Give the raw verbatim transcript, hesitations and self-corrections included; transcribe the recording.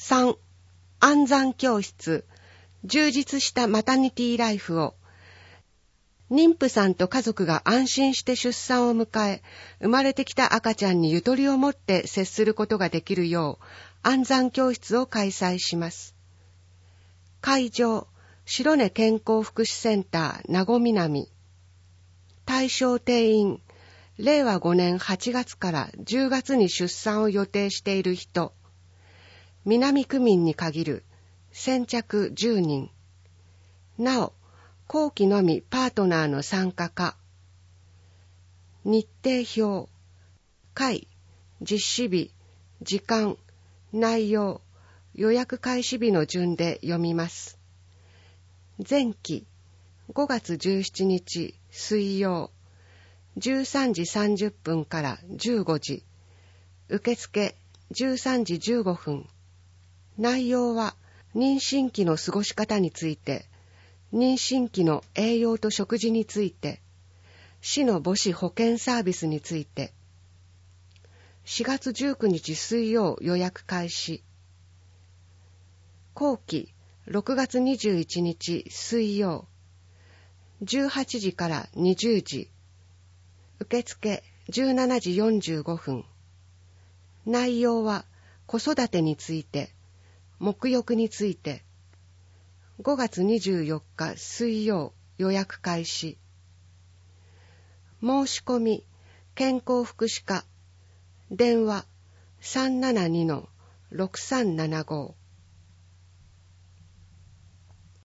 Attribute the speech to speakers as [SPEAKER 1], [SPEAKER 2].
[SPEAKER 1] さん、安産教室、充実したマタニティライフを。妊婦さんと家族が安心して出産を迎え、生まれてきた赤ちゃんにゆとりを持って接することができるよう、安産教室を開催します。会場、白根健康福祉センター名護南。対象定員、れいわごねんはちがつからじゅうがつに出産を予定している人。南区民に限る、先着じゅうにん。なお、後期のみパートナーの参加か。日程表、会、実施日、時間、内容、予約開始日の順で読みます。前期、ごがつじゅうしちにち水曜、じゅうさんじさんじゅっぷんからじゅうごじ、受付じゅうさんじじゅうごふん。内容は妊娠期の過ごし方について、妊娠期の栄養と食事について、市の母子保健サービスについて。しがつじゅうくにち水曜予約開始。後期ろくがつにじゅういちにち水曜、じゅうはちじからにじゅうじ、受付じゅうしちじよんじゅうごふん。内容は子育てについて、沐浴について。ごがつにじゅうよっか水曜予約開始。申し込み健康福祉課、電話 さんななにのろくさんななご。